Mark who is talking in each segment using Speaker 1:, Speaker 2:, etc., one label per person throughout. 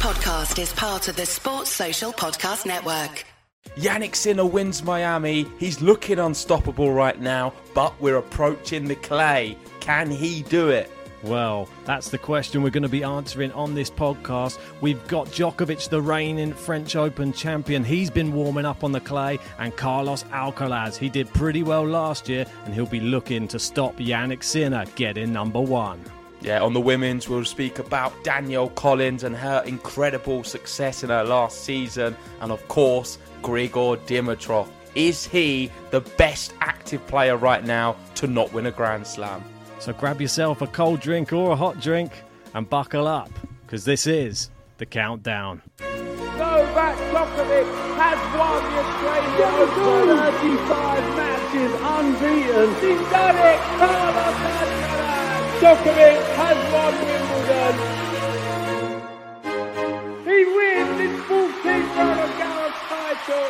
Speaker 1: podcast is part of the Sports Social Podcast Network.
Speaker 2: Jannik Sinner wins Miami. He's looking unstoppable right now, but we're approaching the clay. Can he do it?
Speaker 3: Well, that's the question we're going to be answering on this podcast. We've got Djokovic, the reigning French Open champion. He's been warming up on the clay. And Carlos Alcaraz, he did pretty well last year, and he'll be looking to stop Jannik Sinner getting number one.
Speaker 2: Yeah, on the women's, we'll speak about Danielle Collins and her incredible success in her last season. And of course, Grigor Dimitrov. Is he the best active player right now to not win a Grand Slam?
Speaker 3: So grab yourself a cold drink or a hot drink and buckle up, because this is the countdown.
Speaker 4: Novak Djokovic has won the Australian Open. 35 matches unbeaten. He's done it! Carlos Alcaraz! Djokovic has won Wimbledon. He wins his 14th Roland Garros title.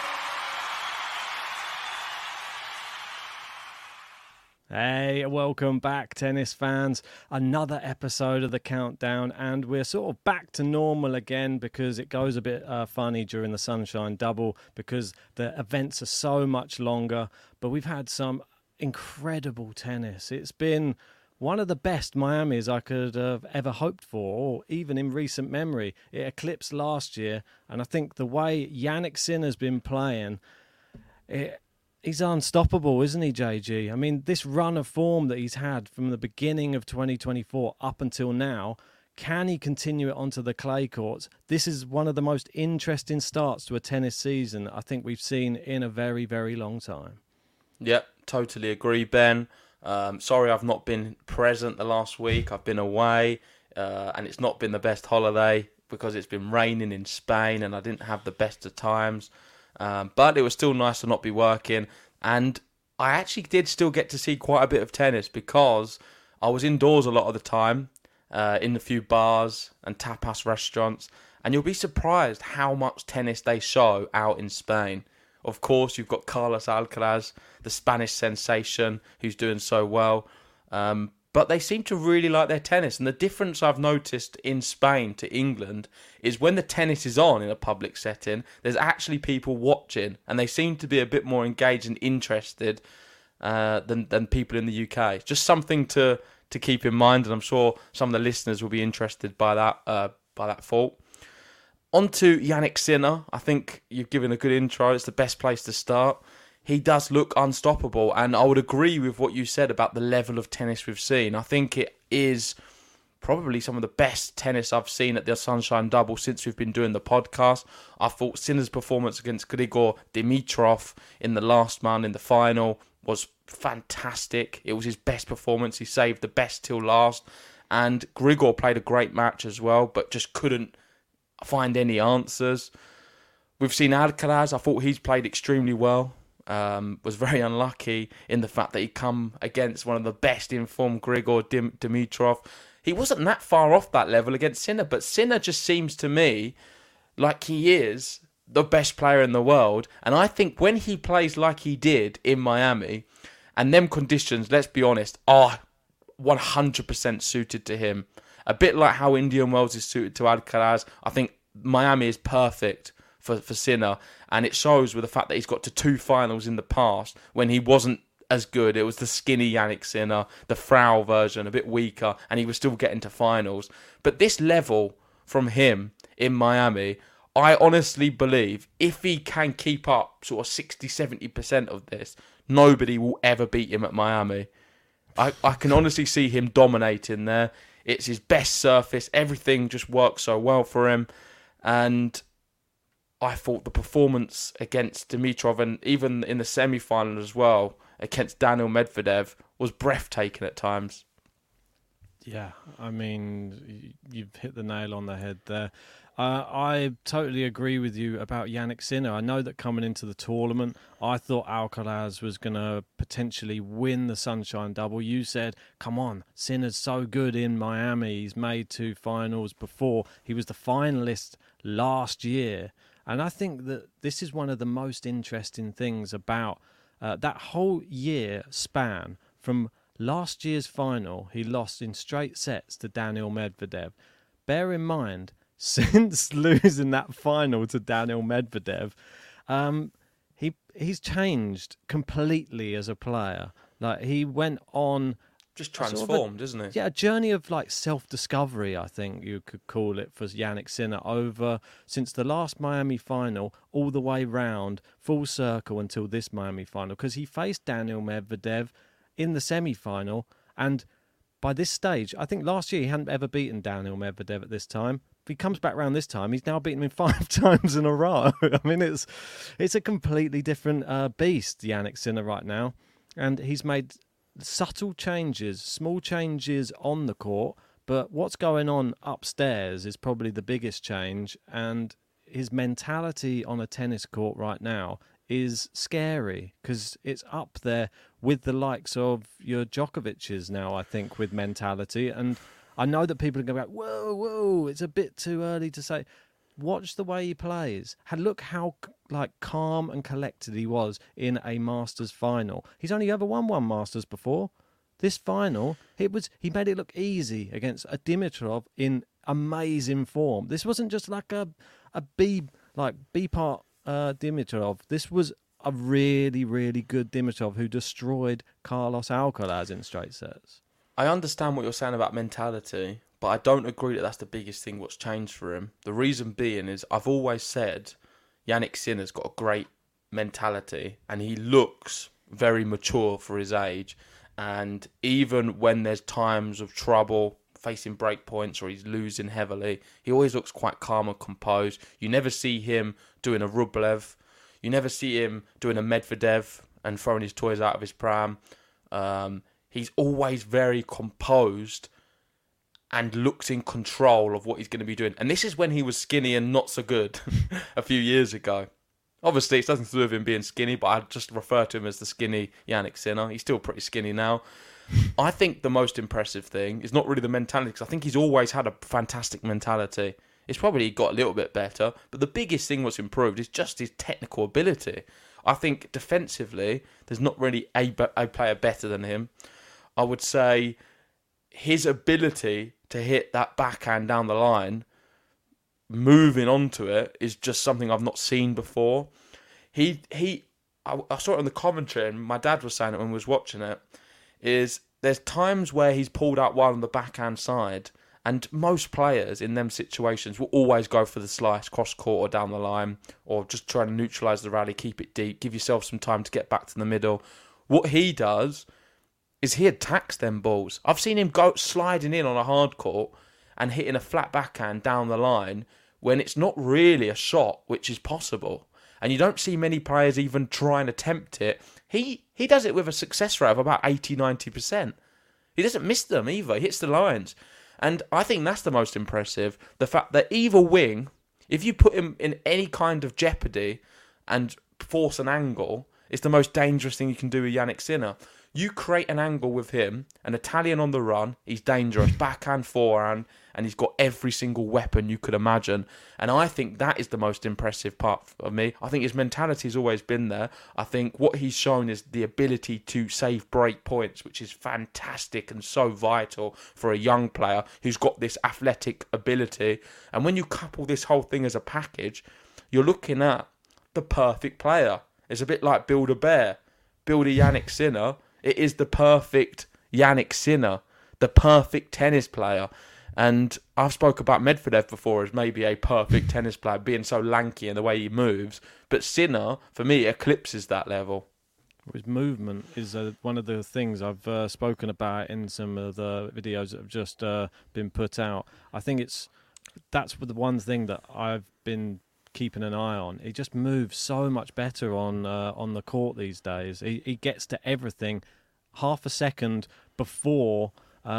Speaker 3: Hey, welcome back, tennis fans. Another episode of the Countdown, and we're sort of back to normal again because it goes a bit funny during the Sunshine Double because the events are so much longer. But we've had some incredible tennis. It's been one of the best Miamis I could have ever hoped for, or even in recent memory. It eclipsed last year, and I think the way Jannik Sinner's been playing, he's unstoppable, isn't he, JG? I mean, this run of form that he's had from the beginning of 2024 up until now, can he continue it onto the clay courts? This is one of the most interesting starts to a tennis season I think we've seen in a very, very long time.
Speaker 2: Yep, totally agree, Ben. Sorry I've not been present the last week. I've been away, and it's not been the best holiday because it's been raining in Spain and I didn't have the best of times. But it was still nice to not be working, and I actually did still get to see quite a bit of tennis because I was indoors a lot of the time, in a few bars and tapas restaurants, and you'll be surprised how much tennis they show out in Spain. Of course, you've got Carlos Alcaraz, the Spanish sensation, who's doing so well. But they seem to really like their tennis. And the difference I've noticed in Spain to England is when the tennis is on in a public setting, there's actually people watching. And they seem to be a bit more engaged and interested than people in the UK. Just something to keep in mind. And I'm sure some of the listeners will be interested by that thought. On to Jannik Sinner. I think you've given a good intro. It's the best place to start. He does look unstoppable, and I would agree with what you said about the level of tennis we've seen. I think it is probably some of the best tennis I've seen at the Sunshine Double since we've been doing the podcast. I thought Sinner's performance against Grigor Dimitrov in the last one, in the final, was fantastic. It was his best performance. He saved the best till last, and Grigor played a great match as well, but just couldn't find any answers. We've seen Alcaraz. I thought he's played extremely well. Was very unlucky in the fact that he come against one of the best informed Grigor Dimitrov. He wasn't that far off that level against Sinner, but Sinner just seems to me like he is the best player in the world. And I think when he plays like he did in Miami, and them conditions, let's be honest, are 100% suited to him. A bit like how Indian Wells is suited to Alcaraz, I think Miami is perfect for Sinner, and it shows with the fact that he's got to two finals in the past when he wasn't as good. It was the skinny Jannik Sinner, the Frau version, a bit weaker, and he was still getting to finals. But this level from him in Miami, I honestly believe if he can keep up sort of 60-70% of this, nobody will ever beat him at Miami. I can honestly see him dominating there. It's his best surface. Everything just works so well for him. And I thought the performance against Dimitrov, and even in the semi-final as well, against Daniil Medvedev, was breathtaking at times.
Speaker 3: Yeah, I mean, you've hit the nail on the head there. I totally agree with you about Jannik Sinner. I know that coming into the tournament, I thought Alcaraz was going to potentially win the Sunshine Double. You said, come on, Sinner's so good in Miami. He's made two finals before. He was the finalist last year. And I think that this is one of the most interesting things about that whole year span. From last year's final, he lost in straight sets to Daniil Medvedev. Bear in mind, since losing that final to Daniil Medvedev, he's changed completely as a player. Like, he went on
Speaker 2: just transformed, isn't it?
Speaker 3: Yeah, a journey of like self-discovery, I think you could call it, for Jannik Sinner over since the last Miami final all the way round, full circle until this Miami final, because he faced Daniil Medvedev in the semi-final, and by this stage, I think last year he hadn't ever beaten Daniil Medvedev at this time. If he comes back round this time, he's now beaten him 5 times in a row. I mean, it's a completely different beast, Jannik Sinner, right now, and he's made subtle changes, small changes on the court, but what's going on upstairs is probably the biggest change, and his mentality on a tennis court right now is scary because it's up there with the likes of your Djokovic's now, I think, with mentality. And I know that people are going to go, whoa, it's a bit too early to say. Watch the way he plays. Look how calm and collected he was in a Masters final. He's only ever won one Masters before. This final, he made it look easy against a Dimitrov in amazing form. This wasn't just like a B part Dimitrov. This was a really, really good Dimitrov who destroyed Carlos Alcaraz in straight sets.
Speaker 2: I understand what you're saying about mentality, but I don't agree that that's the biggest thing what's changed for him. The reason being is I've always said Jannik Sinner's got a great mentality and he looks very mature for his age. And even when there's times of trouble, facing break points or he's losing heavily, he always looks quite calm and composed. You never see him doing a Rublev. You never see him doing a Medvedev and throwing his toys out of his pram. He's always very composed and looks in control of what he's going to be doing. And this is when he was skinny and not so good a few years ago. Obviously, it's nothing to do with him being skinny, but I just refer to him as the skinny Jannik Sinner. He's still pretty skinny now. I think the most impressive thing is not really the mentality, because I think he's always had a fantastic mentality. It's probably got a little bit better, but the biggest thing what's improved is just his technical ability. I think defensively, there's not really a player better than him. I would say his ability to hit that backhand down the line, moving onto it, is just something I've not seen before. I saw it on the commentary, and my dad was saying it when we was watching it, is there's times where he's pulled out one on the backhand side, and most players in them situations will always go for the slice, cross court or down the line, or just try to neutralise the rally, keep it deep, give yourself some time to get back to the middle. What he does is he attacks them balls. I've seen him go sliding in on a hard court and hitting a flat backhand down the line when it's not really a shot, which is possible. And you don't see many players even try and attempt it. He does it with a success rate of about 80-90%. He doesn't miss them either. He hits the lines. And I think that's the most impressive. The fact that either wing, if you put him in any kind of jeopardy and force an angle, it's the most dangerous thing you can do with Jannik Sinner. You create an angle with him, an Italian on the run, he's dangerous, backhand, forehand, and he's got every single weapon you could imagine. And I think that is the most impressive part of me. I think his mentality has always been there. I think what he's shown is the ability to save break points, which is fantastic and so vital for a young player who's got this athletic ability. And when you couple this whole thing as a package, you're looking at the perfect player. It's a bit like build a bear. Build a Jannik Sinner. It is the perfect Jannik Sinner, the perfect tennis player. And I've spoke about Medvedev before as maybe a perfect tennis player, being so lanky in the way he moves. But Sinner, for me, eclipses that level.
Speaker 3: His movement is one of the things I've spoken about in some of the videos that have just been put out. I think that's the one thing that I've been keeping an eye on. He just moves so much better on the court these days. He gets to everything half a second before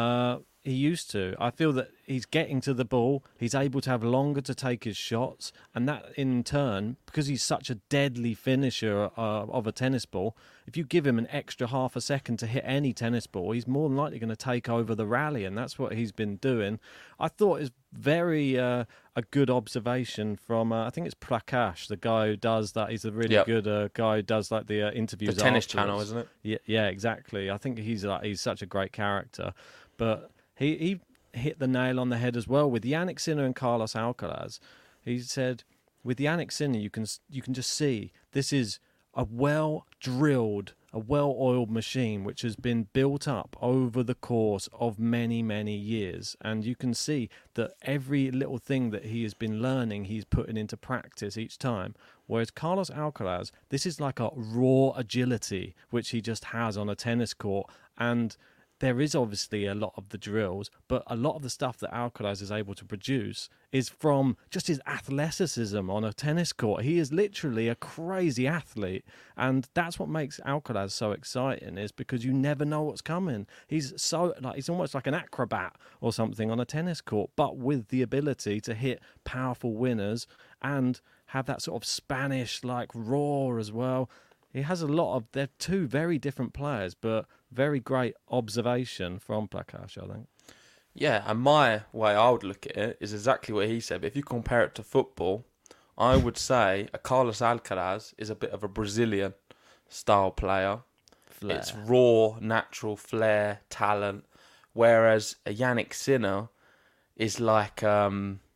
Speaker 3: he used to. I feel that he's getting to the ball, he's able to have longer to take his shots, and that in turn, because he's such a deadly finisher of a tennis ball, if you give him an extra half a second to hit any tennis ball, he's more than likely going to take over the rally, and that's what he's been doing. I thought it's very a good observation from I think it's Prakash, the guy who does that. He's a really good guy who does like the interviews.
Speaker 2: The tennis
Speaker 3: afterwards.
Speaker 2: channel, isn't it?
Speaker 3: Yeah, exactly. I think he's such a great character, but he hit the nail on the head as well with Jannik Sinner and Carlos Alcaraz. He said, with Jannik Sinner, you can just see this is a well-drilled, a well-oiled machine which has been built up over the course of many, many years. And you can see that every little thing that he has been learning, he's putting into practice each time. Whereas Carlos Alcaraz, this is like a raw agility which he just has on a tennis court. And there is obviously a lot of the drills, but a lot of the stuff that Alcaraz is able to produce is from just his athleticism on a tennis court. He is literally a crazy athlete, and that's what makes Alcaraz so exciting, is because you never know what's coming. He's almost like an acrobat or something on a tennis court, but with the ability to hit powerful winners and have that sort of Spanish like roar as well. He has a lot of... They're two very different players, but very great observation from Prakash, I think.
Speaker 2: Yeah, and my way I would look at it is exactly what he said. But if you compare it to football, I would say a Carlos Alcaraz is a bit of a Brazilian-style player.
Speaker 3: Flair.
Speaker 2: It's raw, natural flair, talent. Whereas a Jannik Sinner is like a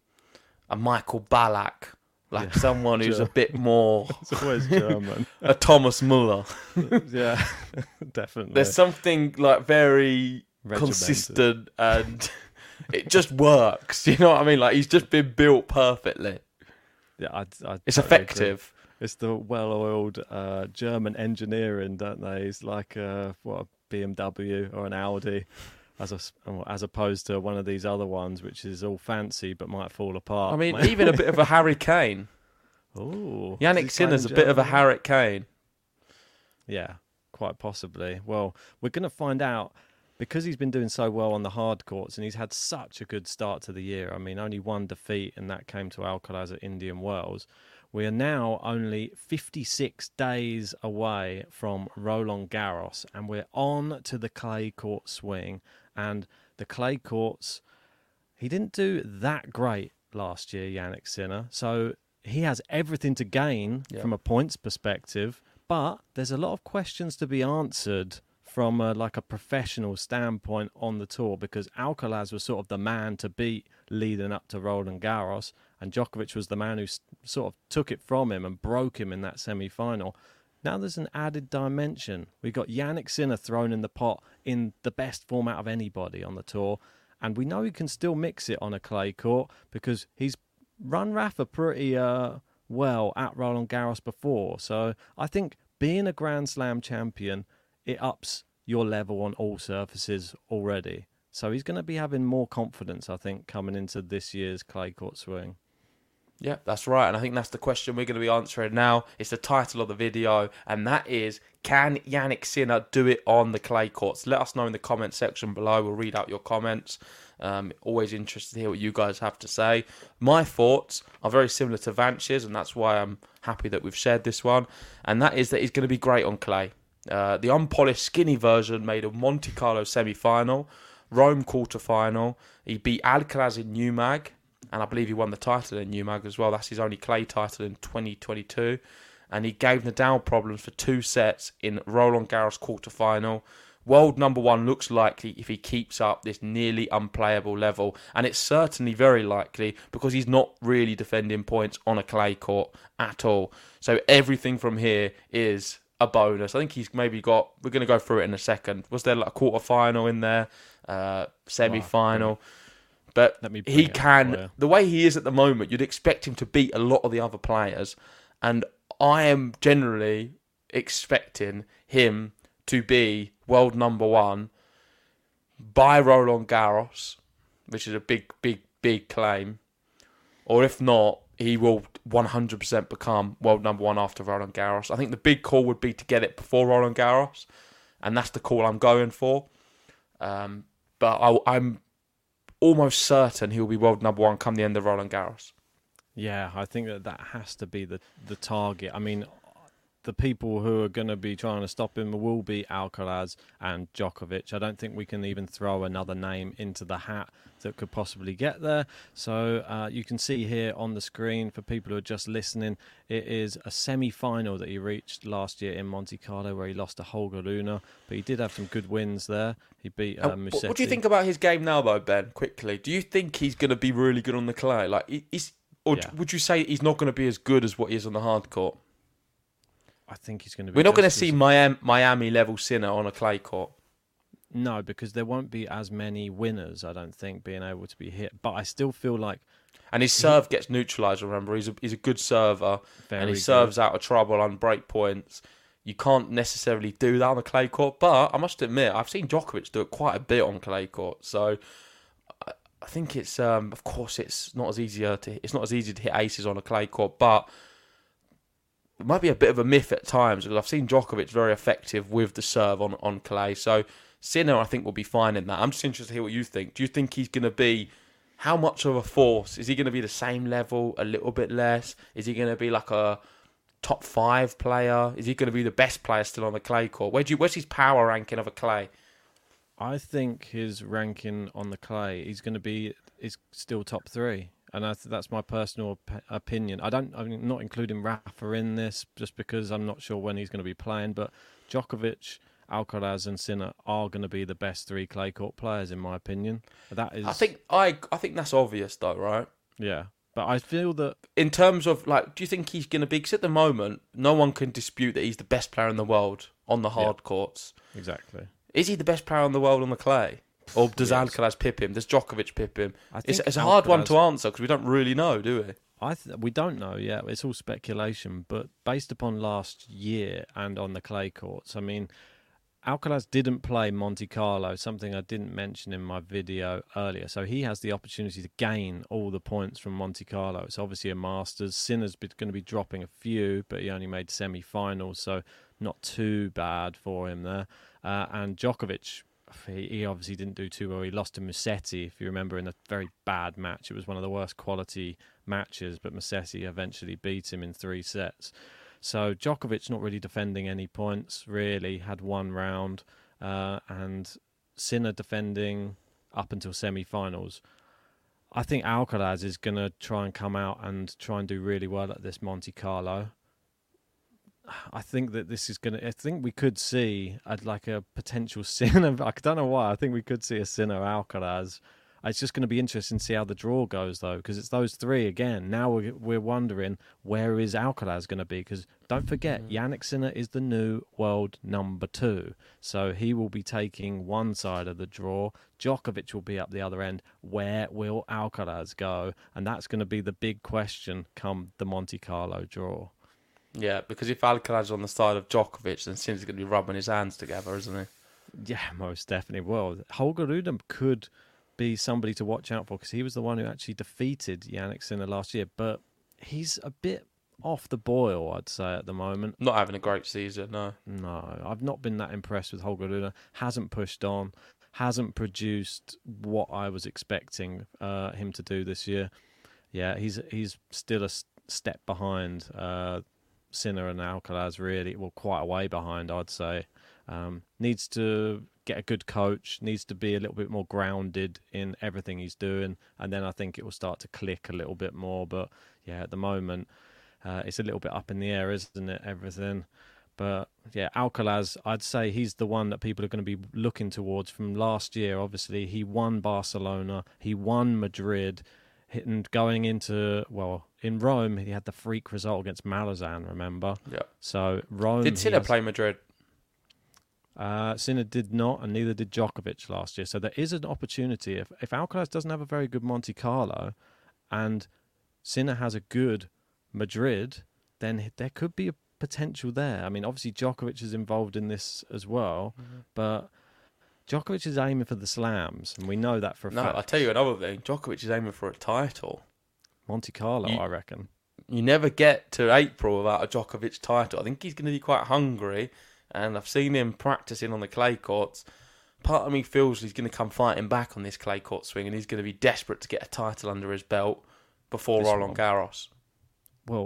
Speaker 2: Michael Ballack. Like someone who's a bit more...
Speaker 3: It's always German.
Speaker 2: A Thomas Muller.
Speaker 3: Yeah, definitely.
Speaker 2: There's something like very
Speaker 3: Regimented.
Speaker 2: consistent and it just works. You know what I mean? Like he's just been built perfectly.
Speaker 3: Yeah,
Speaker 2: It's
Speaker 3: totally
Speaker 2: effective.
Speaker 3: agree. It's the well-oiled German engineering, don't they? It's like a BMW or an Audi. As opposed to one of these other ones, which is all fancy but might fall apart.
Speaker 2: I mean, even a bit of a Harry Kane.
Speaker 3: Ooh,
Speaker 2: Yannick Sinner's a bit of a Harry Kane.
Speaker 3: Yeah, quite possibly. Well, we're going to find out, because he's been doing so well on the hard courts and he's had such a good start to the year. I mean, only one defeat, and that came to Alcaraz at Indian Wells. We are now only 56 days away from Roland Garros, and we're on to the clay court swing. And the clay courts, he didn't do that great last year, Jannik Sinner. So he has everything to gain from a points perspective, but there's a lot of questions to be answered from a professional standpoint on the tour, because Alcaraz was sort of the man to beat leading up to Roland Garros, and Djokovic was the man who sort of took it from him and broke him in that semi-final. Now there's an added dimension. We've got Jannik Sinner thrown in the pot in the best form out of anybody on the tour, and we know he can still mix it on a clay court because he's run Rafa pretty well at Roland Garros before. So I think being a Grand Slam champion, it ups your level on all surfaces already. So he's going to be having more confidence, I think, coming into this year's clay court swing.
Speaker 2: Yeah, that's right. And I think that's the question we're going to be answering now. It's the title of the video, and that is, can Jannik Sinner do it on the clay courts? Let us know in the comment section below. We'll read out your comments. Always interested to hear what you guys have to say. My thoughts are very similar to Vanch's, and that's why I'm happy that we've shared this one. And that is that he's going to be great on clay. The unpolished skinny version made a Monte Carlo semi-final, Rome quarter-final. He beat Alcaraz in Newmag, and I believe he won the title in Newmag as well. That's his only clay title in 2022. And he gave Nadal problems for 2 sets in Roland Garros quarter-final. World number 1 looks likely if he keeps up this nearly unplayable level. And it's certainly very likely because he's not really defending points on a clay court at all. So everything from here is a bonus. I think he's maybe got... We're going to go through it in a second. Was there like a quarter-final in there? Semi-final? But he can... The way he is at the moment, you'd expect him to beat a lot of the other players. And I am generally expecting him to be world number 1 by Roland Garros, which is a big, big, big claim. Or if not, he will 100% become world number 1 after Roland Garros. I think the big call would be to get it before Roland Garros, and that's the call I'm going for. But I'm almost certain he'll be world number 1 come the end of Roland Garros.
Speaker 3: Yeah, I think that has to be the target. I mean, the people who are going to be trying to stop him will be Alcaraz and Djokovic. I don't think we can even throw another name into the hat that could possibly get there. So you can see here on the screen, for people who are just listening, it is a semi-final that he reached last year in Monte Carlo, where he lost to Holger Rune, but he did have some good wins there. He beat Musetti.
Speaker 2: What do you think about his game now, though, Ben? Quickly, do you think he's going to be really good on the clay? Would you say he's not going to be as good as what he is on the hard court?
Speaker 3: I think he's going to be.
Speaker 2: We're not going to see Miami level Sinner on a clay court.
Speaker 3: No, because there won't be as many winners, I don't think, being able to be hit. But I still feel like...
Speaker 2: And his serve gets neutralised, remember. He's a good server, and he serves out of trouble on break points. You can't necessarily do that on a clay court, but I must admit, I've seen Djokovic do it quite a bit on clay court. So I think it's, of course, it's not as easy to hit aces on a clay court, but it might be a bit of a myth at times, because I've seen Djokovic very effective with the serve on clay. So Sinner, I think, will be fine in that. I'm just interested to hear what you think. Do you think he's going to be... How much of a force? Is he going to be the same level, a little bit less? Is he going to be like a top 5 player? Is he going to be the best player still on the clay court? Where's his power ranking of a clay?
Speaker 3: I think his ranking on the clay, is still top 3. And that's my personal opinion. I'm not including Rafa in this, just because I'm not sure when he's going to be playing. But Djokovic, Alcaraz and Sinner are going to be the best 3 clay court players, in my opinion. That is.
Speaker 2: I think that's obvious, though, right?
Speaker 3: Yeah, but I feel that
Speaker 2: in terms of do you think he's going to be? Because at the moment, no one can dispute that he's the best player in the world on the hard courts.
Speaker 3: Exactly.
Speaker 2: Is he the best player in the world on the clay, or does Alcaraz pip him? Does Djokovic pip him? It's a hard one to answer because we don't really know, do we?
Speaker 3: We don't know yet. It's all speculation, but based upon last year and on the clay courts, I mean, Alcaraz didn't play Monte Carlo, something I didn't mention in my video earlier. So he has the opportunity to gain all the points from Monte Carlo. It's obviously a Masters. Sinner's going to be dropping a few, but he only made semi-finals, so not too bad for him there. And Djokovic, he obviously didn't do too well. He lost to Musetti, if you remember, in a very bad match. It was one of the worst quality matches, but Musetti eventually beat him in 3 sets. So Djokovic not really defending any points, really, had 1 round, and Sinner defending up until semi-finals. I think Alcaraz is going to try and come out and try and do really well at this Monte Carlo. I think that this is going to... I think we could see a potential Sinner... I don't know why. I think we could see a Sinner Alcaraz. It's just going to be interesting to see how the draw goes, though, because it's those 3 again. Now we're wondering, where is Alcaraz going to be? Because don't forget, Jannik Sinner is the new world number 2. So he will be taking one side of the draw. Djokovic will be up the other end. Where will Alcaraz go? And that's going to be the big question come the Monte Carlo draw.
Speaker 2: Yeah, because if Alcaraz is on the side of Djokovic, then Sinner's going to be rubbing his hands together, isn't he?
Speaker 3: Yeah, most definitely. Well, Holger Rune could be somebody to watch out for, because he was the one who actually defeated Jannik Sinner last year, but he's a bit off the boil, I'd say, at the moment.
Speaker 2: Not having a great season, no.
Speaker 3: No, I've not been that impressed with Holger Rune. Hasn't pushed on, hasn't produced what I was expecting him to do this year. Yeah, he's still a step behind Sinner and Alcaraz, really. Well, quite a way behind, I'd say. Needs to get a good coach, needs to be a little bit more grounded in everything he's doing, and then I think it will start to click a little bit more. But yeah, at the moment, it's a little bit up in the air, isn't it, everything? But yeah, Alcaraz, I'd say he's the one that people are going to be looking towards from last year. Obviously, he won Barcelona, he won Madrid, and going into, in Rome, he had the freak result against Malazan, remember? Yeah. So Rome...
Speaker 2: Did Sinner play Madrid?
Speaker 3: Sinner did not, and neither did Djokovic last year. So there is an opportunity. If Alcaraz doesn't have a very good Monte Carlo and Sinner has a good Madrid, then there could be a potential there. I mean, obviously Djokovic is involved in this as well, but Djokovic is aiming for the slams, and we know that for a fact.
Speaker 2: No, I'll tell you another thing. Djokovic is aiming for a title.
Speaker 3: Monte Carlo, I reckon.
Speaker 2: You never get to April without a Djokovic title. I think he's going to be quite hungry. And I've seen him practicing on the clay courts. Part of me feels he's going to come fighting back on this clay court swing, and he's going to be desperate to get a title under his belt before Roland Garros.
Speaker 3: Well,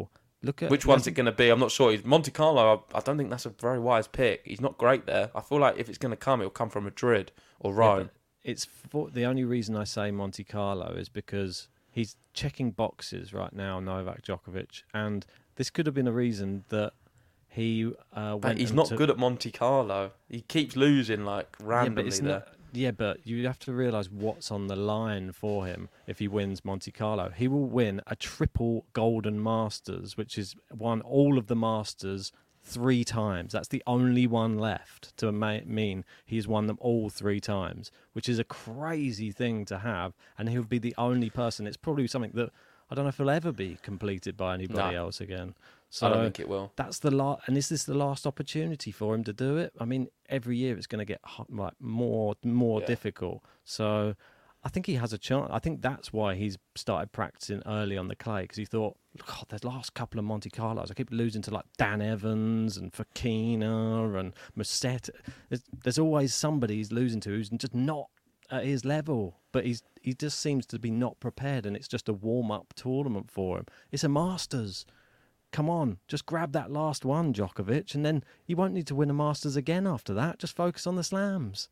Speaker 3: Look at
Speaker 2: Which one's it going to be? I'm not sure. Monte Carlo, I don't think that's a very wise pick. He's not great there. I feel like if it's going to come, it'll come from Madrid or Rome.
Speaker 3: The only reason I say Monte Carlo is because he's checking boxes right now, Novak Djokovic, and this could have been a reason that he
Speaker 2: But he's not good at Monte Carlo. He keeps losing like randomly there.
Speaker 3: But you have to realise what's on the line for him if he wins Monte Carlo. He will win a triple Golden Masters, which is won all of the Masters 3 times. That's the only one left to mean he's won them all 3 times, which is a crazy thing to have. And he'll be the only person. It's probably something that I don't know if it'll ever be completed by anybody else again. So
Speaker 2: I don't think it will.
Speaker 3: That's the last, and is this the last opportunity for him to do it? I mean, every year it's going to get like more difficult. So I think he has a chance. I think that's why he's started practicing early on the clay, because he thought, God, the last couple of Monte Carlos, I keep losing to like Dan Evans and Fokina and Musetti. There's always somebody he's losing to who's just not at his level, but he just seems to be not prepared, and it's just a warm-up tournament for him. It's a Masters. Come on, just grab that last one, Djokovic, and then you won't need to win a Masters again after that. Just focus on the slams.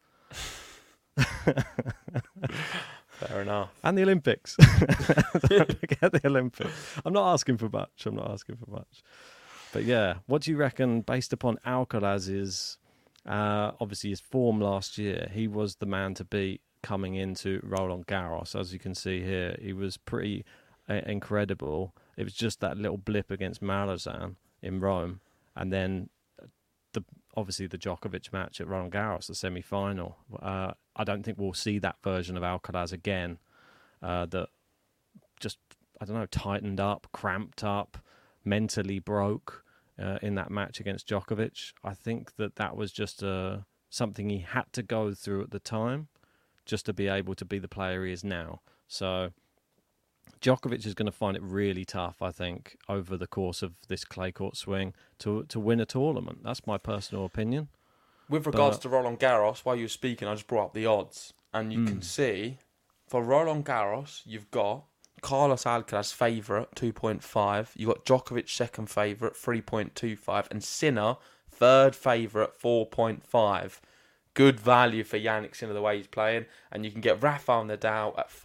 Speaker 2: Fair enough.
Speaker 3: And the Olympics. Don't forget the Olympics. I'm not asking for much. But yeah, what do you reckon, based upon Alcaraz's, obviously his form last year, he was the man to beat coming into Roland Garros. As you can see here, he was pretty incredible. It was just that little blip against Malazan in Rome, and then obviously the Djokovic match at Roland Garros, the semi-final. I don't think we'll see that version of Alcaraz again. That just, I don't know, tightened up, cramped up, mentally broke in that match against Djokovic. I think that was just something he had to go through at the time just to be able to be the player he is now. So Djokovic is going to find it really tough, I think, over the course of this clay court swing to win a tournament. That's my personal opinion.
Speaker 2: With regards to Roland Garros, while you were speaking, I just brought up the odds. And you can see, for Roland Garros, you've got Carlos Alcaraz favourite, 2.5. You've got Djokovic second favourite, 3.25. And Sinner, third favourite, 4.5. Good value for Jannik Sinner the way he's playing. And you can get Rafael Nadal at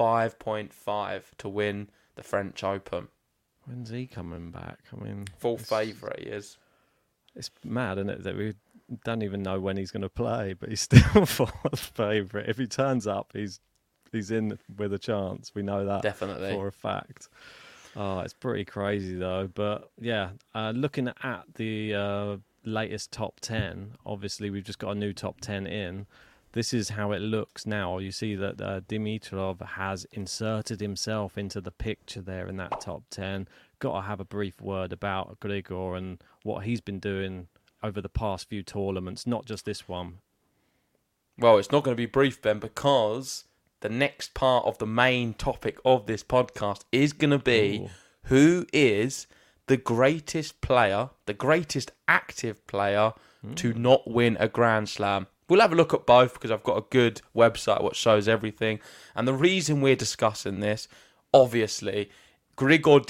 Speaker 2: 5.5 to win the French Open.
Speaker 3: When's he coming back? I mean,
Speaker 2: Full favourite he is.
Speaker 3: It's mad, isn't it, that we don't even know when he's going to play, but he's still fourth favourite. If he turns up, he's in with a chance. We know that
Speaker 2: Definitely
Speaker 3: for a fact. Oh, it's pretty crazy though. But yeah, looking at the latest top 10, obviously we've just got a new top 10 in. This is how it looks now. You see that Dimitrov has inserted himself into the picture there in that top 10. Got to have a brief word about Grigor and what he's been doing over the past few tournaments, not just this one.
Speaker 2: Well, it's not going to be brief, Ben, because the next part of the main topic of this podcast is going to be who is the greatest player, the greatest active player to not win a Grand Slam. We'll have a look at both because I've got a good website which shows everything. And the reason we're discussing this, obviously, Grigor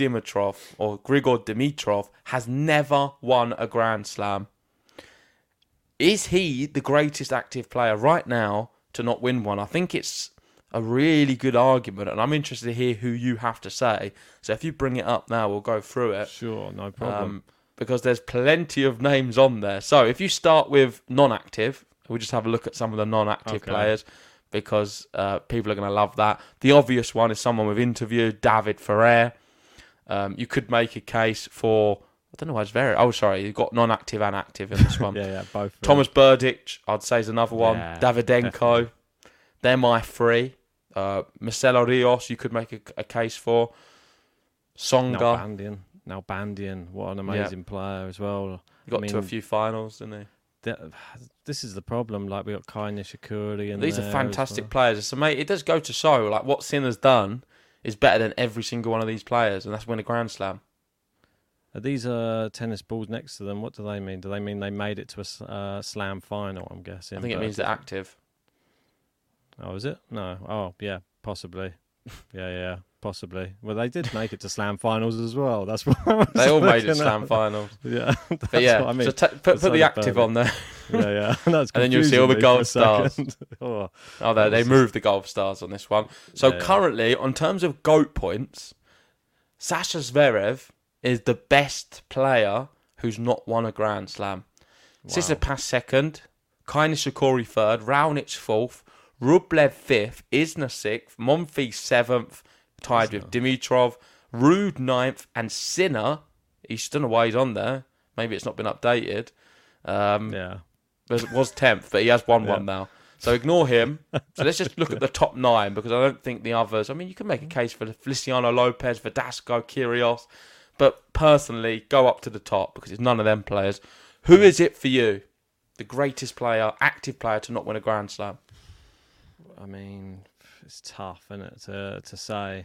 Speaker 2: Dimitrov has never won a Grand Slam. Is he the greatest active player right now to not win one? I think it's a really good argument, and I'm interested to hear who you have to say. So if you bring it up now, we'll go through it.
Speaker 3: Sure, no problem.
Speaker 2: Because there's plenty of names on there. So if you start with non-active, we'll just have a look at some of the non-active players, because people are going to love that. The obvious one is someone we've interviewed, David Ferrer. You could make a case for, I don't know why it's very... Oh, sorry, you've got non-active and active in this one.
Speaker 3: yeah, both.
Speaker 2: Thomas Berdych, I'd say, is another one.
Speaker 3: Yeah,
Speaker 2: Davydenko.
Speaker 3: Definitely.
Speaker 2: They're my three. Marcelo Rios, you could make a case for. Tsonga.
Speaker 3: Nalbandian, what an amazing player as well.
Speaker 2: He got to a few finals, didn't he?
Speaker 3: This is the problem. Like, we got Kai Nishikori and
Speaker 2: these are fantastic players. So, mate, it does go to show like what Sinner's done is better than every single one of these players, and that's win a Grand Slam.
Speaker 3: Are these tennis balls next to them? What do they mean? Do they mean they made it to a slam final? I'm guessing.
Speaker 2: I think it means they're active.
Speaker 3: Oh, is it? No. Oh, yeah, possibly. Yeah. possibly. Well, they did make it to Slam finals as well. That's what I was
Speaker 2: They all made it
Speaker 3: looking
Speaker 2: Slam
Speaker 3: at.
Speaker 2: finals.
Speaker 3: Yeah, that's
Speaker 2: But yeah,
Speaker 3: what I mean.
Speaker 2: so put the active on there.
Speaker 3: Yeah. That's
Speaker 2: And then you'll see all the
Speaker 3: confusing me
Speaker 2: gold
Speaker 3: for a
Speaker 2: stars.
Speaker 3: second. Oh,
Speaker 2: Oh, they moved the gold stars on this one. So
Speaker 3: Yeah.
Speaker 2: currently, on terms of GOAT points, Sasha Zverev is the best player who's not won a Grand Slam. Tsitsipas second, Kai Nishikori third, Raonic fourth, Rublev fifth, Isner sixth, Monfils seventh, tied with Dimitrov, Rude ninth, and Sinner, he's still why he's on there. Maybe it's not been updated.
Speaker 3: yeah.
Speaker 2: Was 10th, but he has won one now. So ignore him. So let's just look at the top 9, because I don't think the others... I mean, you can make a case for Feliciano Lopez, Verdasco, Kyrgios, but personally, go up to the top, because it's none of them players. Who is it for you? The greatest player, active player to not win a Grand Slam?
Speaker 3: I mean, it's tough, isn't it, to say.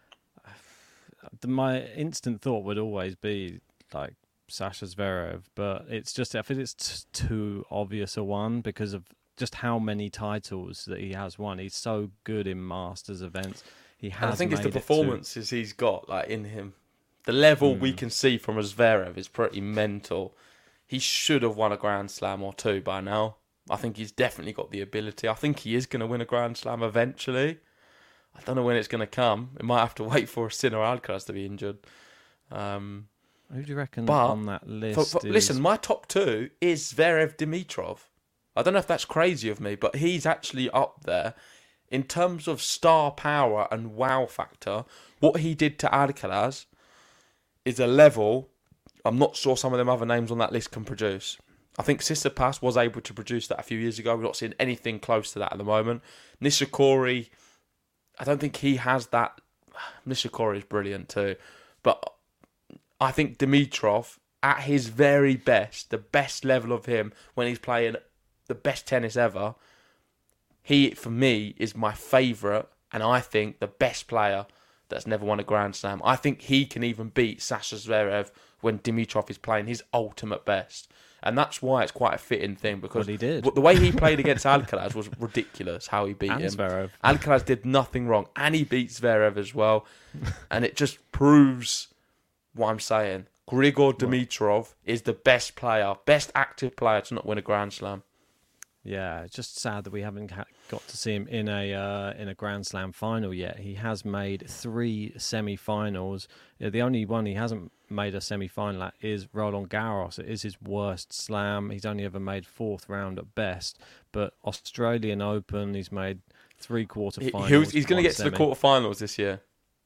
Speaker 3: My instant thought would always be like Sasha Zverev, but it's just, I think it's too obvious a one because of just how many titles that he has won. He's so good in Masters events. He has.
Speaker 2: And I think it's the
Speaker 3: made it
Speaker 2: performances he's got in him. The level we can see from a Zverev is pretty mental. He should have won a Grand Slam or two by now. I think he's definitely got the ability. I think he is going to win a Grand Slam eventually. I don't know when it's going to come. It might have to wait for Sinner Alcaraz to be injured.
Speaker 3: Who do you reckon
Speaker 2: But
Speaker 3: on that list?
Speaker 2: Listen, my top 2 is Zverev Dimitrov. I don't know if that's crazy of me, but he's actually up there. In terms of star power and wow factor, what he did to Alcaraz is a level I'm not sure some of them other names on that list can produce. I think Tsitsipas was able to produce that a few years ago. We're not seeing anything close to that at the moment. Nishikori, I don't think he has that. Nishikori is brilliant too. But I think Dimitrov, at his very best, the best level of him, when he's playing the best tennis ever, he, for me, is my favourite, and I think the best player that's never won a Grand Slam. I think he can even beat Sasha Zverev when Dimitrov is playing his ultimate best. And that's why it's quite a fitting thing, because
Speaker 3: he did.
Speaker 2: The way he played against Alcaraz was ridiculous, how he beat
Speaker 3: And
Speaker 2: him.
Speaker 3: Zverev.
Speaker 2: Alcaraz did nothing wrong, and he beat Zverev as well. And it just proves what I'm saying. Grigor Dimitrov is the best player, best active player to not win a Grand Slam.
Speaker 3: Yeah, it's just sad that we haven't got to see him in a Grand Slam final yet. He has made 3 semi-finals. The only one he hasn't made a semi-final at is Roland Garros. It is his worst slam. He's only ever made 4th round at best. But Australian Open, he's made 3 quarterfinals.
Speaker 2: He's going to get to the quarterfinals this year.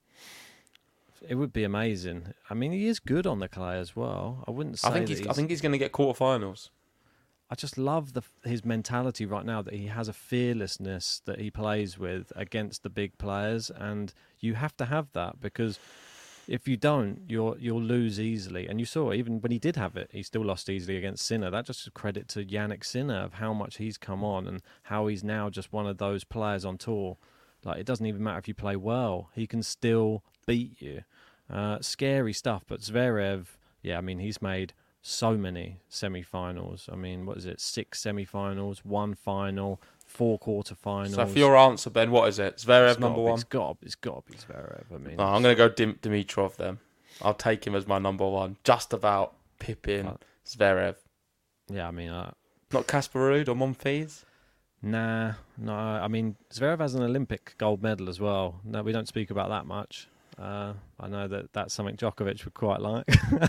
Speaker 3: It would be amazing. I mean, he is good on the clay as well. I wouldn't say
Speaker 2: I think he's going to get quarterfinals.
Speaker 3: I just love his mentality right now, that he has a fearlessness that he plays with against the big players, and you have to have that, because if you don't, you'll lose easily. And you saw, even when he did have it, he still lost easily against Sinner. That's just a credit to Yannick Sinner of how much he's come on and how he's now just one of those players on tour. Like, it doesn't even matter if you play well, he can still beat you. Scary stuff. But Zverev, yeah, I mean, he's made so many semi-finals. I mean, what is it? 6 semi-finals, 1 final, 4 quarter-finals.
Speaker 2: So for your answer, Ben, what is it? Zverev number 1?
Speaker 3: It's got to be Zverev. I mean,
Speaker 2: I'm going to go Dimitrov then. I'll take him as my number 1. Just about Pippin, Zverev.
Speaker 3: Yeah, I mean...
Speaker 2: Not Casper Ruud or Monfils?
Speaker 3: No. I mean, Zverev has an Olympic gold medal as well. No, we don't speak about that much. I know that's something Djokovic would quite like.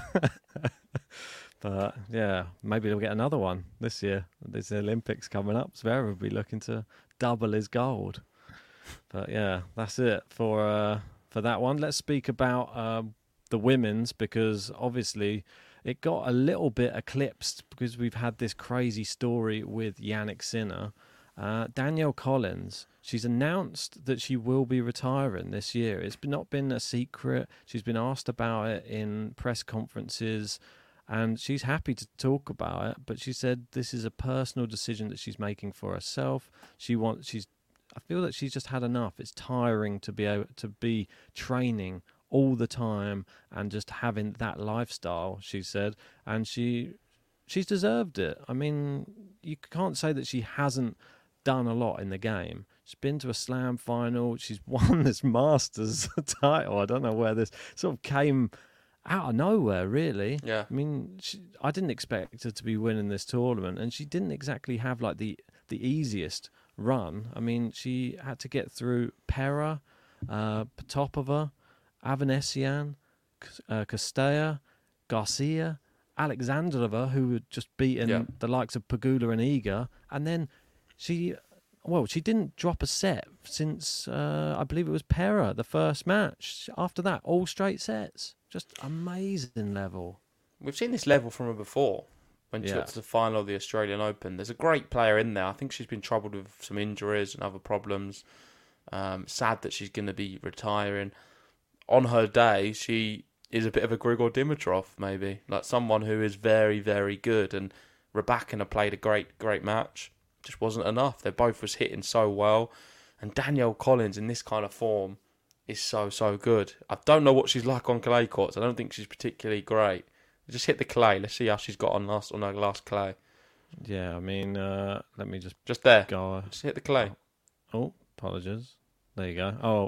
Speaker 3: But yeah, maybe he'll get another one this year. There's the Olympics coming up. Zverev will be looking to double his gold. But yeah, that's it for that one. Let's speak about the women's, because obviously it got a little bit eclipsed because we've had this crazy story with Yannick Sinner. Danielle Collins, she's announced that she will be retiring this year. It's not been a secret. She's been asked about it in press conferences, and she's happy to talk about it. But she said this is a personal decision that she's making for herself. I feel that she's just had enough. It's tiring to be able to be training all the time and just having that lifestyle, she said, and she's deserved it. I mean, you can't say that she hasn't done a lot in the game. She's been to a Slam final. She's won this Masters title. I don't know where this sort of came out of nowhere, really.
Speaker 2: Yeah.
Speaker 3: I mean, I didn't expect her to be winning this tournament, and she didn't exactly have like the easiest run. I mean, she had to get through Pera, Potapova, Avanesian, Castella, Garcia, Alexandrova, who had just beaten the likes of Pegula and Iga, and then she didn't drop a set since I believe it was Pera, the first match. After that, all straight sets. Just amazing level.
Speaker 2: We've seen this level from her before when she got to the final of the Australian Open. There's a great player in there. I think she's been troubled with some injuries and other problems. Sad that she's going to be retiring. On her day, she is a bit of a Grigor Dimitrov, maybe. Like someone who is very, very good. And Rybakina played a great match. Just wasn't enough. They both was hitting so well. And Danielle Collins in this kind of form is so good. I don't know what she's like on clay courts. I don't think she's particularly great. Just hit the clay. Let's see how she's got on her last clay.
Speaker 3: Yeah, I mean, let me just
Speaker 2: there.
Speaker 3: Go.
Speaker 2: Just hit the clay.
Speaker 3: Oh, apologies. There you go. Oh,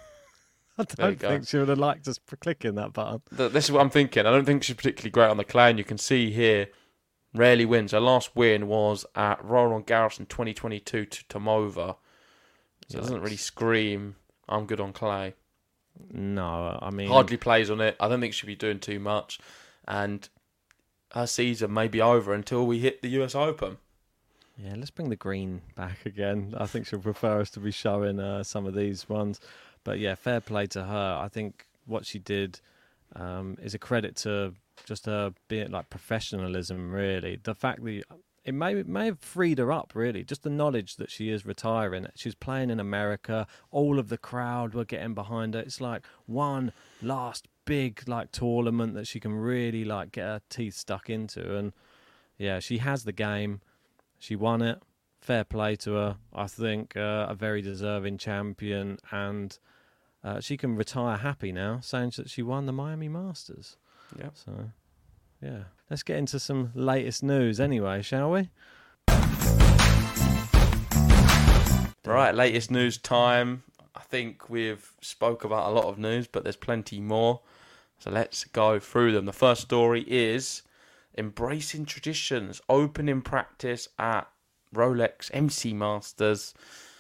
Speaker 3: I don't think she would have liked us clicking that button.
Speaker 2: This is what I'm thinking. I don't think she's particularly great on the clay, and you can see here, rarely wins. Her last win was at Roland Garros in 2022 to Tomova. So it doesn't really scream, I'm good on clay.
Speaker 3: No, I mean...
Speaker 2: Hardly plays on it. I don't think she'll be doing too much. And her season may be over until we hit the US Open.
Speaker 3: Yeah, let's bring the green back again. I think she'll prefer us to be showing some of these ones. But yeah, fair play to her. I think what she did is a credit to just her being like professionalism, really. The fact that it may have freed her up, really. Just the knowledge that she is retiring. She's playing in America. All of the crowd were getting behind her. It's like one last big like tournament that she can really like get her teeth stuck into. And yeah, she has the game. She won it. Fair play to her. I think a very deserving champion, and she can retire happy now, saying that she won the Miami Masters.
Speaker 2: Yeah.
Speaker 3: So, yeah. Let's get into some latest news anyway, shall we?
Speaker 2: Right, latest news time. I think we've spoke about a lot of news, but there's plenty more. So let's go through them. The first story is embracing traditions, opening practice at Rolex MC Masters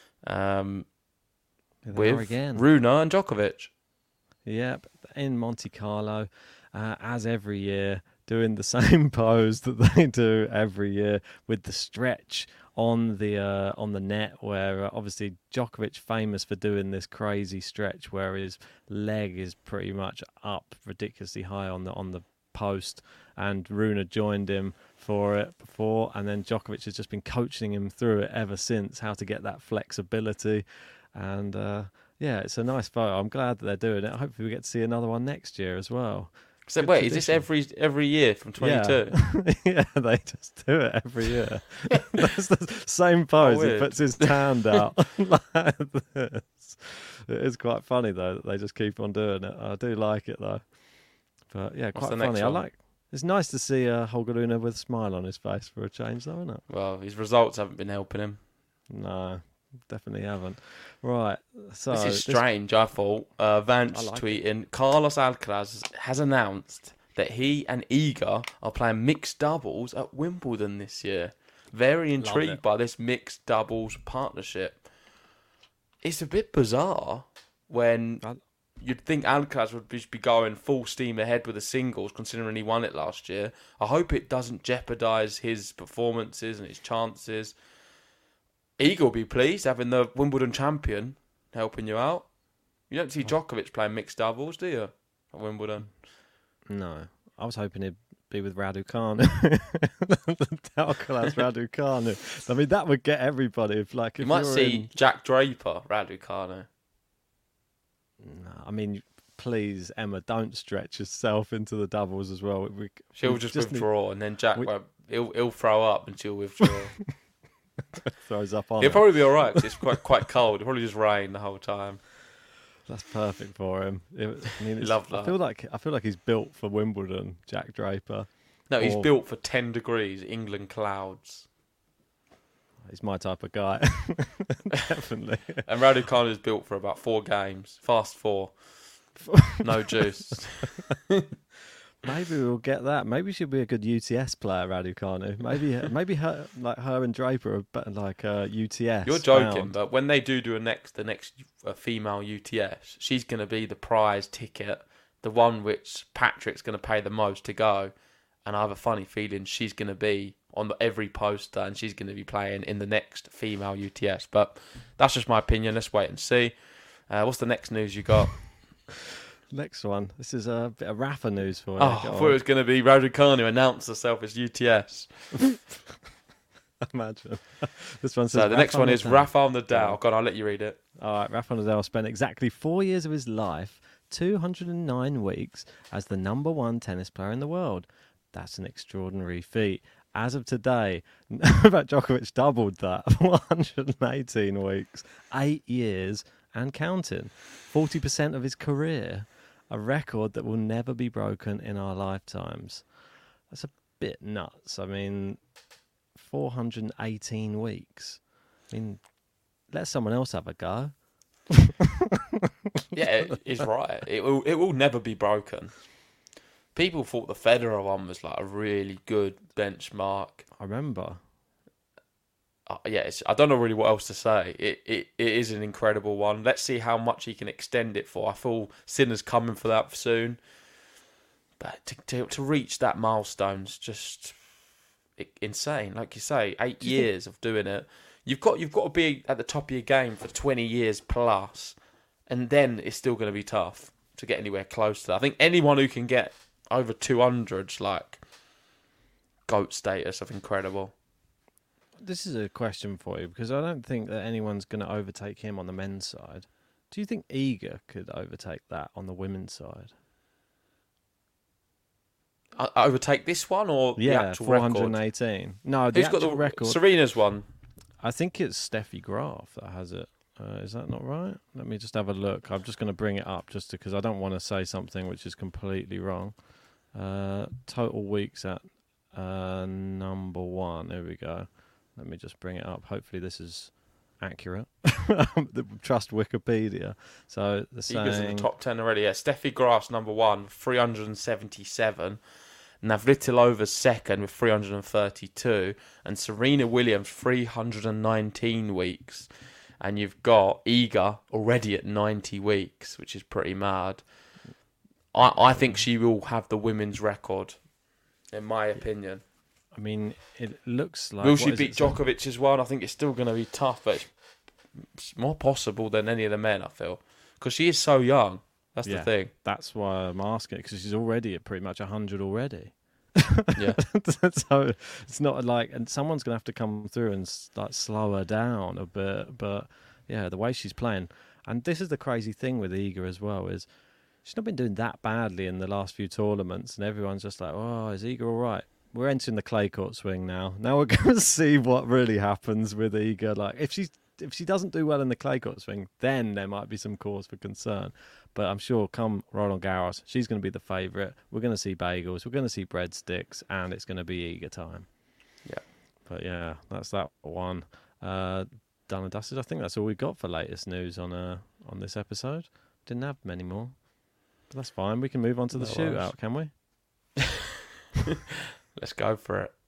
Speaker 2: with Rune and Djokovic.
Speaker 3: Yep, in Monte Carlo, as every year, doing the same pose that they do every year with the stretch on the net, where obviously Djokovic famous for doing this crazy stretch where his leg is pretty much up ridiculously high on the post, and Rune joined him for it before, and then Djokovic has just been coaching him through it ever since, how to get that flexibility. And yeah, it's a nice photo. I'm glad that they're doing it. Hopefully we get to see another one next year as well.
Speaker 2: So wait, is this every year from 22?
Speaker 3: Yeah, they just do it every year. That's the same pose. He puts his hand out like this. It is quite funny though that they just keep on doing it. I do like it though. But yeah, quite funny. It's nice to see Holger Rune with a smile on his face for a change, though, isn't it?
Speaker 2: Well, his results haven't been helping him.
Speaker 3: No, definitely haven't. Right, so
Speaker 2: this is strange. I thought Vance tweeting Carlos Alcaraz has announced that he and Iga are playing mixed doubles at Wimbledon this year. Very intrigued by this mixed doubles partnership. It's a bit bizarre when you'd think Alcaraz would be going full steam ahead with the singles, considering he won it last year. I hope it doesn't jeopardise his performances and his chances. Iga will be pleased having the Wimbledon champion helping you out. You don't see Djokovic playing mixed doubles, do you, at Wimbledon?
Speaker 3: No. I was hoping he'd be with Raducanu. Alcaraz Raducanu. I mean, that would get everybody. If you might see
Speaker 2: Jack Draper, Raducanu.
Speaker 3: No, I mean, please, Emma, don't stretch yourself into the doubles as well.
Speaker 2: She'll just withdraw, and then Jack won't. He'll throw up and she'll withdraw.
Speaker 3: Throws up on.
Speaker 2: He'll probably be all right because it's quite cold. It'll probably just rain the whole time.
Speaker 3: That's perfect for him.
Speaker 2: Love that.
Speaker 3: I feel like he's built for Wimbledon, Jack Draper.
Speaker 2: No, he's built for 10 degrees, England clouds.
Speaker 3: he's my type of guy. Definitely.
Speaker 2: And Raducanu is built for about 4 games. Fast 4. No juice.
Speaker 3: Maybe we'll get that. Maybe she'll be a good UTS player, Raducanu. Maybe her and Draper are better like UTS.
Speaker 2: You're joking,
Speaker 3: bound.
Speaker 2: but when they do the next female UTS, she's going to be the prize ticket, the one which Patrick's going to pay the most to go. And I have a funny feeling she's going to be on every poster and she's going to be playing in the next female UTS. But that's just my opinion. Let's wait and see. What's the next news you got?
Speaker 3: Next one. This is a bit of Rafa news for you.
Speaker 2: Oh, I thought it was going to be Raducanu announced herself as UTS.
Speaker 3: Imagine. This one says.
Speaker 2: So the next one is Rafael Nadal.
Speaker 3: Yeah.
Speaker 2: God, I'll let you read it.
Speaker 3: All right, Rafa Nadal spent exactly 4 years of his life, 209 weeks, as the number 1 tennis player in the world. That's an extraordinary feat. As of today, Novak Djokovic doubled that, 118 weeks, 8 years and counting, 40% of his career, a record that will never be broken in our lifetimes. That's a bit nuts. I mean, 418 weeks. I mean, let someone else have a go.
Speaker 2: Yeah, it's right. It will never be broken. People thought the Federer one was like a really good benchmark.
Speaker 3: I remember.
Speaker 2: I don't know really what else to say. It is an incredible one. Let's see how much he can extend it for. I feel Sinner's coming for that soon. But to reach that milestone's just insane. Like you say, 8 years of doing it. You've got to be at the top of your game for 20 years plus, and then it's still going to be tough to get anywhere close to that. I think anyone who can get over 200's like GOAT status of incredible.
Speaker 3: This is a question for you, because I don't think that anyone's going to overtake him on the men's side. Do you think Iga could overtake that on the women's side?
Speaker 2: Overtake this one or the actual
Speaker 3: 418.
Speaker 2: record?
Speaker 3: No, the
Speaker 2: Who's
Speaker 3: actual
Speaker 2: got the
Speaker 3: record.
Speaker 2: Serena's one.
Speaker 3: I think it's Steffi Graf that has it. Is that not right? Let me just have a look. I'm just going to bring it up just because I don't want to say something which is completely wrong. Total weeks at number 1. There we go. Let me just bring it up. Hopefully this is accurate. Trust Wikipedia. So the
Speaker 2: Iga's in the top 10 already. Yeah, Steffi Graf's number 1, 377. Navratilova second with 332. And Serena Williams, 319 weeks. And you've got Iga already at 90 weeks, which is pretty mad. I think she will have the women's record, in my opinion.
Speaker 3: I mean, it looks like...
Speaker 2: Will she beat Djokovic's one? I think it's still going to be tough, but it's more possible than any of the men, I feel. Because she is so young. That's the thing.
Speaker 3: That's why I'm asking, because she's already at pretty much 100 already.
Speaker 2: Yeah.
Speaker 3: So it's not like... And someone's going to have to come through and like slow her down a bit. But, yeah, the way she's playing... And this is the crazy thing with Iga as well, is she's not been doing that badly in the last few tournaments, and everyone's just like, oh, is Iga all right? We're entering the clay court swing now. Now we're going to see what really happens with Iga. Like, if she doesn't do well in the clay court swing, then there might be some cause for concern. But I'm sure come Roland Garros, she's going to be the favourite. We're going to see bagels. We're going to see breadsticks, and it's going to be Iga time.
Speaker 2: Yeah.
Speaker 3: But yeah, that's that one. Done and dusted. I think that's all we got for latest news on this episode. Didn't have many more. But that's fine. We can move on to the shootout, can we?
Speaker 2: Let's go for it.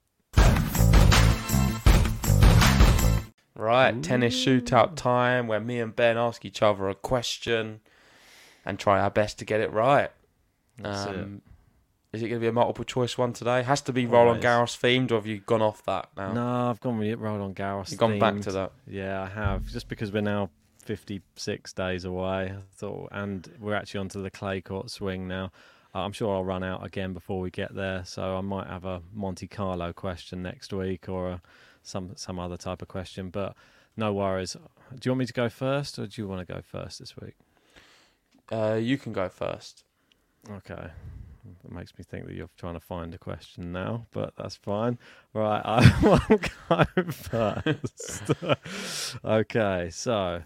Speaker 2: Right, tennis shootout time, where me and Ben ask each other a question and try our best to get it right.
Speaker 3: That's it.
Speaker 2: Is it going to be a multiple choice one today? Has to be Roland Garros themed, or have you gone off that now?
Speaker 3: No, I've gone with Roland Garros.
Speaker 2: You've gone back to that?
Speaker 3: Yeah, I have. Just because we're now 56 days away, I thought, and we're actually onto the clay court swing now. I'm sure I'll run out again before we get there, so I might have a Monte Carlo question next week or some other type of question, but no worries. Do you want me to go first, or do you want to go first this week?
Speaker 2: You can go first.
Speaker 3: Okay. It makes me think that you're trying to find a question now, but that's fine. Right, I will go first. Okay, so...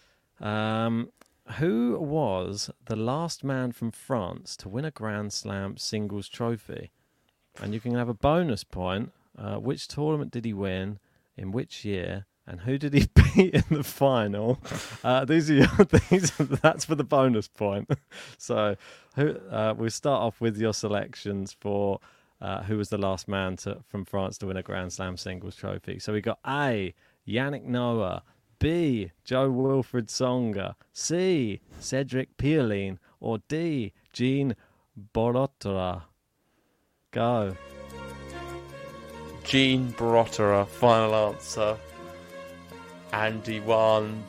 Speaker 3: who was the last man from France to win a Grand Slam singles trophy? And you can have a bonus point. Which tournament did he win in which year, and who did he beat in the final? These are that's for the bonus point. So we'll start off with your selections for who was the last man from France to win a Grand Slam singles trophy. So we got A, Yannick Noah, B, Jo-Wilfried Tsonga, C, Cedric Pioline, or D, Jean Borotra. Go.
Speaker 2: Jean Borotra, final answer. Andy won.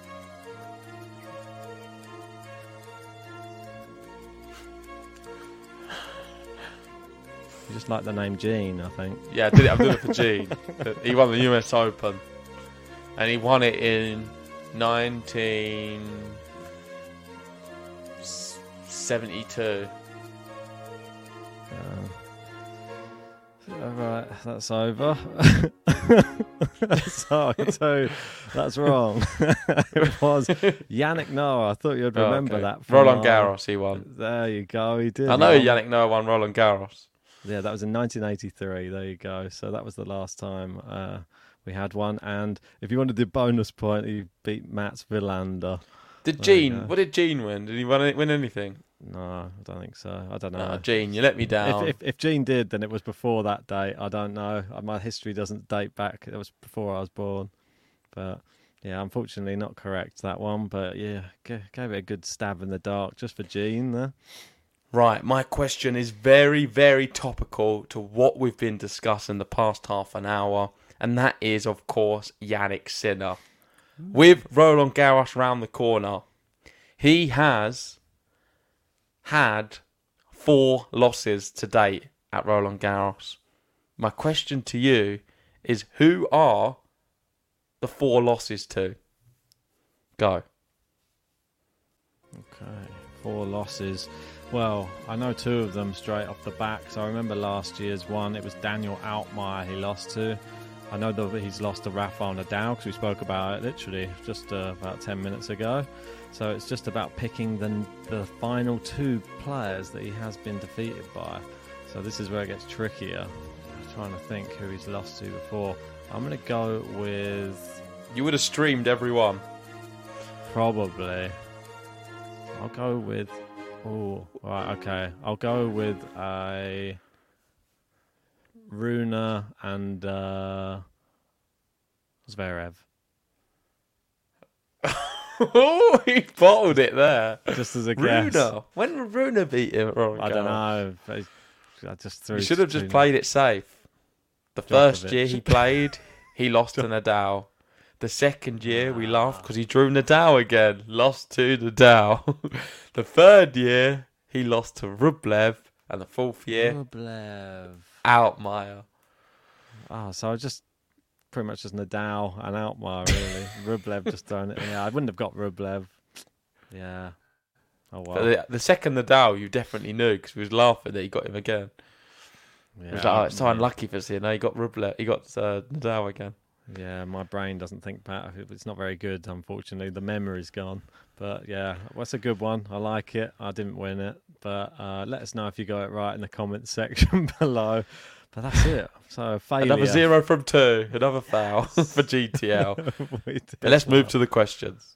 Speaker 3: You just like the name Jean, I think.
Speaker 2: Yeah, I did it. I'm doing it for Jean. He won the US Open. And he won it in 1972.
Speaker 3: Right, that's over. So that's wrong. It was Yannick Noah. I thought you'd remember that.
Speaker 2: Roland Garros, he won.
Speaker 3: There you go, he did.
Speaker 2: I know Yannick Noah won Roland Garros.
Speaker 3: Yeah, that was in 1983. There you go. So that was the last time we had one. And if you wanted the bonus point, he beat Mats Wilander.
Speaker 2: What did Jean win? Did he win anything?
Speaker 3: No, I don't think so. I don't know.
Speaker 2: No, Jean, you let me down.
Speaker 3: If Jean did, then it was before that date. I don't know. My history doesn't date back. It was before I was born. But yeah, unfortunately not correct, that one. But yeah, gave it a good stab in the dark just for Jean there.
Speaker 2: Right, my question is very, very topical to what we've been discussing the past half an hour. And that is, of course, Jannik Sinner. With Roland Garros round the corner, he has had 4 losses to date at Roland Garros. My question to you is, who are the 4 losses to? Go.
Speaker 3: Okay, 4 losses. Well, I know 2 of them straight off the back. So I remember last year's one. It was Daniel Altmaier he lost to. I know that he's lost to Rafael Nadal because we spoke about it literally just about 10 minutes ago. So it's just about picking the final 2 players that he has been defeated by. So this is where it gets trickier. I'm trying to think who he's lost to before. I'm going to go with...
Speaker 2: You would have streamed every one.
Speaker 3: Probably. I'll go with... Oh, right, okay. I'll go with a... Rune and Zverev.
Speaker 2: Oh, he bottled it there.
Speaker 3: Just as a guess.
Speaker 2: Rune. When did Rune beat him at Roland Garros?
Speaker 3: I don't know. I just threw.
Speaker 2: You should have just played it safe. The first year he played, he lost to Nadal. The second year we laughed because he drew Nadal again. Lost to Nadal. The third year he lost to Rublev. And the fourth year,
Speaker 3: Rublev.
Speaker 2: Altmaier.
Speaker 3: Oh, so just pretty much just Nadal and Altmaier, really. Rublev just throwing it. Yeah, I wouldn't have got Rublev. Yeah. Oh, wow.
Speaker 2: But the second Nadal, you definitely knew because we was laughing that he got him again.
Speaker 3: Yeah,
Speaker 2: it was like, it's so unlucky for Sinner. He got Rublev. He got Nadal again.
Speaker 3: Yeah, my brain doesn't think back. It's not very good, unfortunately. The memory's gone. But yeah, that's a good one. I like it. I didn't win it. But let us know if you got it right in the comments section below. But that's it. So failure.
Speaker 2: Another 0 from 2. Another foul for GTL. But let's move to the questions.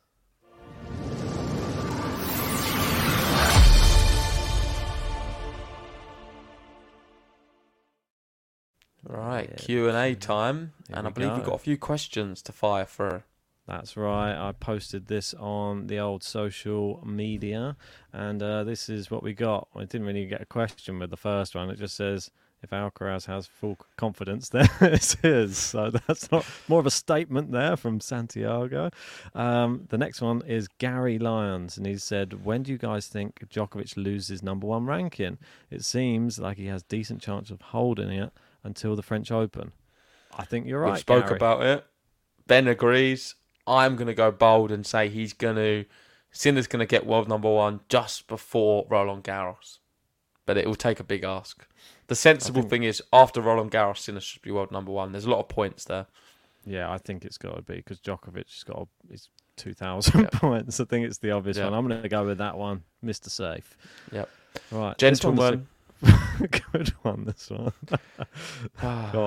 Speaker 2: Right, Q&A time. And I believe we've got a few questions to fire through.
Speaker 3: That's right. I posted this on the old social media, and this is what we got. I didn't really get a question with the first one. It just says, if Alcaraz has full confidence, then it's his. So that's not more of a statement there from Santiago. The next one is Gary Lyons, and he said, when do you guys think Djokovic loses #1 ranking? It seems like he has decent chance of holding it until the French Open. I think you're right,
Speaker 2: We spoke
Speaker 3: Gary.
Speaker 2: about it. Ben agrees. I'm going to go bold and say Sinner's going to get world #1 just before Roland Garros. But it will take a big ask. The sensible thing is, after Roland Garros, Sinner should be world #1. There's a lot of points there.
Speaker 3: Yeah, I think it's got to be because Djokovic's got his 2,000 points. I think it's the obvious one. I'm going to go with that one, Mr. Safe.
Speaker 2: Yep.
Speaker 3: Right.
Speaker 2: Gentlemen.
Speaker 3: Good one, this one. Go on.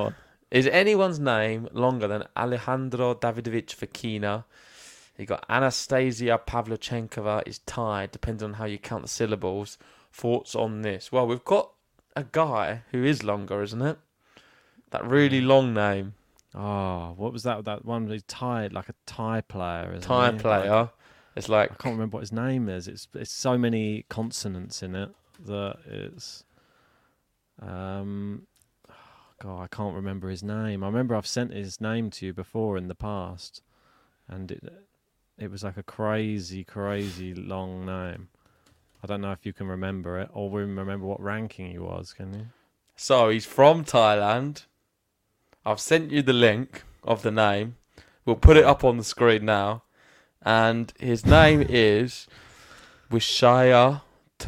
Speaker 2: Is anyone's name longer than Alejandro Davidovich Fokina? You got Anastasia Pavlyuchenkova is tied, depending on how you count the syllables. Thoughts on this? Well, we've got a guy who is longer, isn't it? That really long name.
Speaker 3: Oh, what was that? That one who's tied, like a Thai player, isn't
Speaker 2: Thai
Speaker 3: he?
Speaker 2: player. It's like...
Speaker 3: I can't remember what his name is. It's so many consonants in it that it's... God, I can't remember his name. I remember I've sent his name to you before in the past, and it was like a crazy, crazy long name. I don't know if you can remember it or remember what ranking he was, can you?
Speaker 2: So, he's from Thailand. I've sent you the link of the name. We'll put it up on the screen now. And his name is Wishaya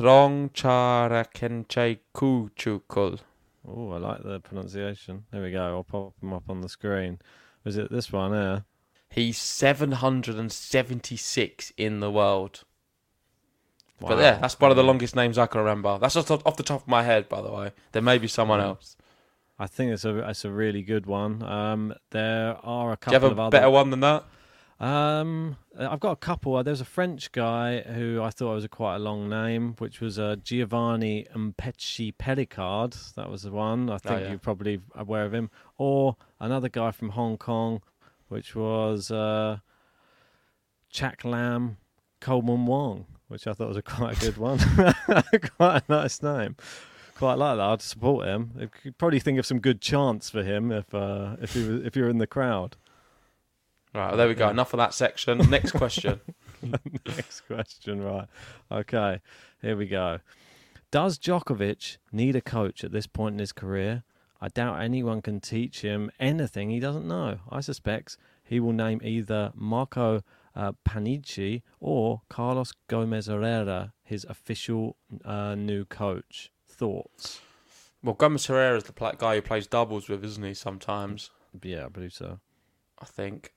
Speaker 2: Trongcharakenchekuchukul.
Speaker 3: Oh, I like the pronunciation. There we go. I'll pop him up on the screen. Was it this one here?
Speaker 2: He's 776 in the world.
Speaker 3: Wow.
Speaker 2: But yeah, that's one of the longest names I can remember. That's just off the top of my head, by the way. There may be someone else.
Speaker 3: I think it's a really good one. There are a
Speaker 2: Do you
Speaker 3: couple
Speaker 2: have a
Speaker 3: of
Speaker 2: better
Speaker 3: other...
Speaker 2: one than that?
Speaker 3: I've got a couple. There's a French guy who I thought was quite a long name, which was Giovanni Mpecci Pericard. That was the one. I think you're probably aware of him. Or another guy from Hong Kong, which was Chak Lam Coleman Wong, which I thought was quite a good one. Quite a nice name. Quite like that. I'd support him. You could probably think of some good chants for him if you're in the crowd.
Speaker 2: Right, well, there we go. Enough of that section. Next question.
Speaker 3: Next question, right. Okay, here we go. Does Djokovic need a coach at this point in his career? I doubt anyone can teach him anything he doesn't know. I suspect he will name either Marco Panici or Carlos Gomez Herrera his official new coach. Thoughts?
Speaker 2: Well, Gomez Herrera is the guy who plays doubles with, isn't he, sometimes?
Speaker 3: Yeah, I believe so.
Speaker 2: I think.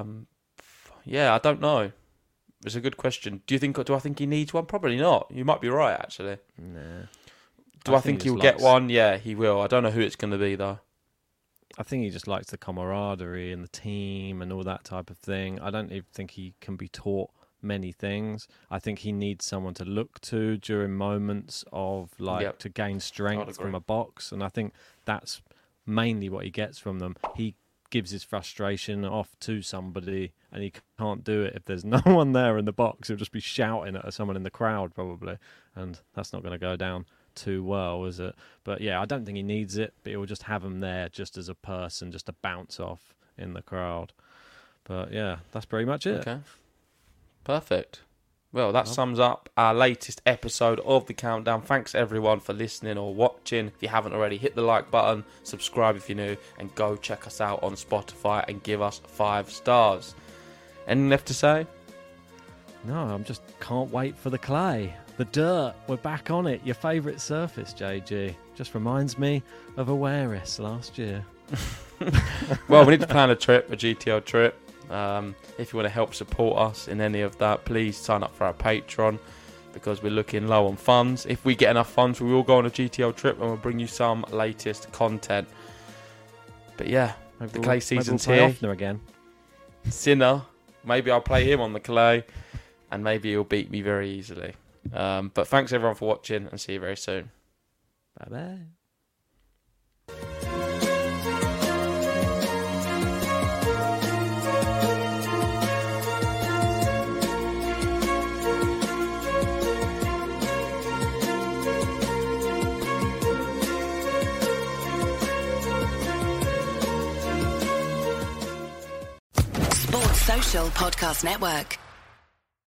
Speaker 2: Yeah, I don't know. It's a good question. Do I think he needs one? Probably not. You might be right, actually.
Speaker 3: Nah.
Speaker 2: Do I think he'll get one? Yeah, he will. I don't know who it's going to be, though.
Speaker 3: I think he just likes the camaraderie and the team and all that type of thing. I don't even think he can be taught many things. I think he needs someone to look to during moments of to gain strength from a box, and I think that's mainly what he gets from them. He gives his frustration off to somebody, and he can't do it if there's no one there in the box. He'll just be shouting at someone in the crowd probably, and that's not going to go down too well, is it? But yeah, I don't think he needs it, but he'll just have him there just as a person, just to bounce off in the crowd. But yeah, that's pretty much it.
Speaker 2: Okay, perfect. Well, that sums up our latest episode of The Countdown. Thanks, everyone, for listening or watching. If you haven't already, hit the like button, subscribe if you're new, and go check us out on Spotify and give us 5 stars. Anything left to say?
Speaker 3: No, I'm just can't wait for the clay. The dirt, we're back on it. Your favourite surface, JG. Just reminds me of Awaris last year.
Speaker 2: Well, we need to plan a GTO trip. If you want to help support us in any of that, please sign up for our Patreon, because we're looking low on funds. If we get enough funds, we will go on a GTO trip and we'll bring you some latest content. But yeah, the clay season's
Speaker 3: maybe we'll
Speaker 2: here.
Speaker 3: play again.
Speaker 2: Sinner, maybe I'll play him on the clay, and maybe he'll beat me very easily. But thanks everyone for watching, and see you very soon.
Speaker 3: Bye bye.
Speaker 1: Sports Social Podcast Network.